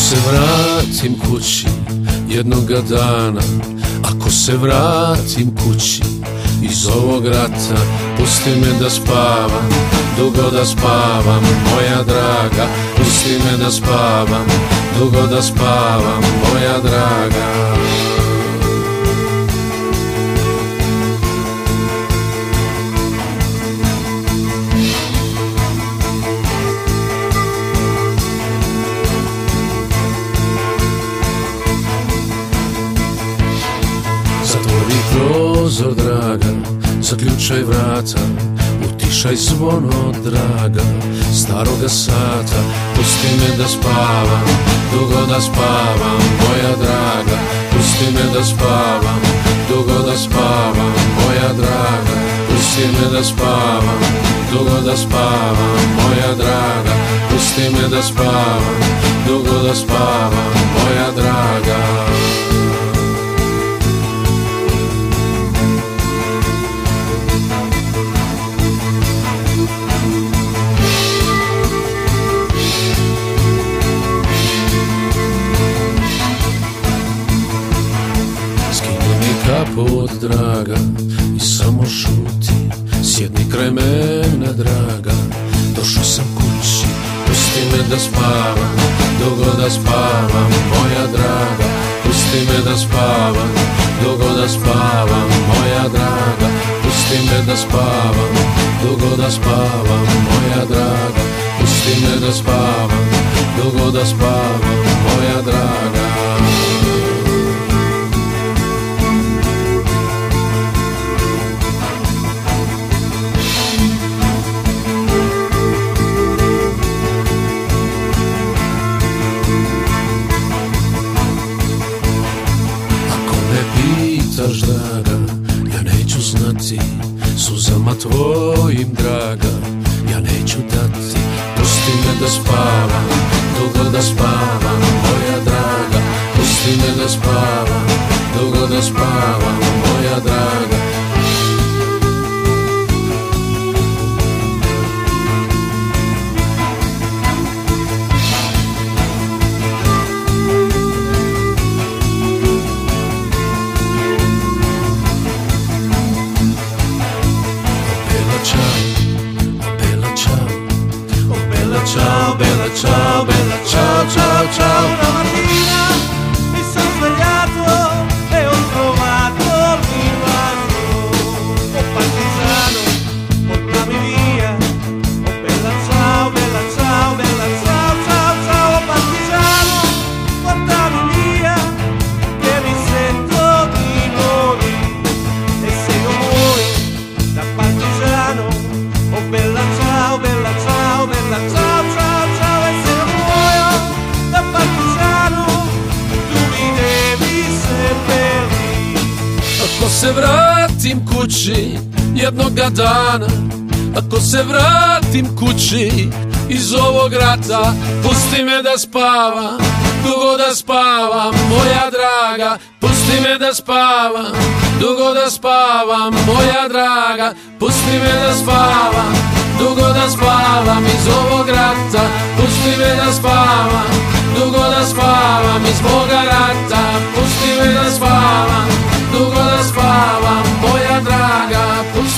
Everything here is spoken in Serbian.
se vratim kući jednoga dana, ako se vratim kući iz ovog rata, pusti me da spavam, dugo da spavam, moja draga. Pusti me da spavam, dugo da spavam, moja draga. Zatvori prozor, draga, zaključaj vrata, utišaj zvono, draga, staroga sata. Pusti me da spavam, dugo da spavam, moja draga. Pusti me da spavam, dugo da spavam, moja draga. Pusti me da spavam, dugo da spavam, moja draga. Pusti me da spavam, dugo da spavam, moja draga. Kaput, draga, i samo šuti, sjedni kraj mene, draga, došao sam kući. Pusti me da spavam, dugo da spavam, moja draga. Pusti me da spavam, dugo da spavam, moja draga. Pusti me da spavam, dugo da spavam, moja draga. Pusti me da spavam, dugo da spavam, moja draga. Pitaš, draga, ja neću znati, suzama tvojim, draga, ja neću dati. Pusti me da spavam, dugo da spavam, moja draga. Pusti me da spavam, dugo da spavam, moja draga. Ciao, bella, ciao, bella, ciao, ciao, ciao. Una mattina mi sono svegliato e ho trovato l'invano. Oh partigiano, portami via. Oh bella, ciao, bella, ciao, bella, ciao, ciao, ciao. Oh partigiano, portami via, che mi sento di morire. E se io muoio da partigiano, oh bella, ciao, bella, ciao, bella, ciao. Ako se vratim kući jednoga dana, ako se vratim kući iz ovog rata, pusti me da spavam, dugo da spavam, moja draga. Pusti me da spavam, dugo da spavam, moja draga. Pusti me da spavam, dugo da spavam iz ovog rata. Pusti me da spavam, dugo da spavam iz moga rata. Pusti me da spavam, dugo da spavam, moja draga.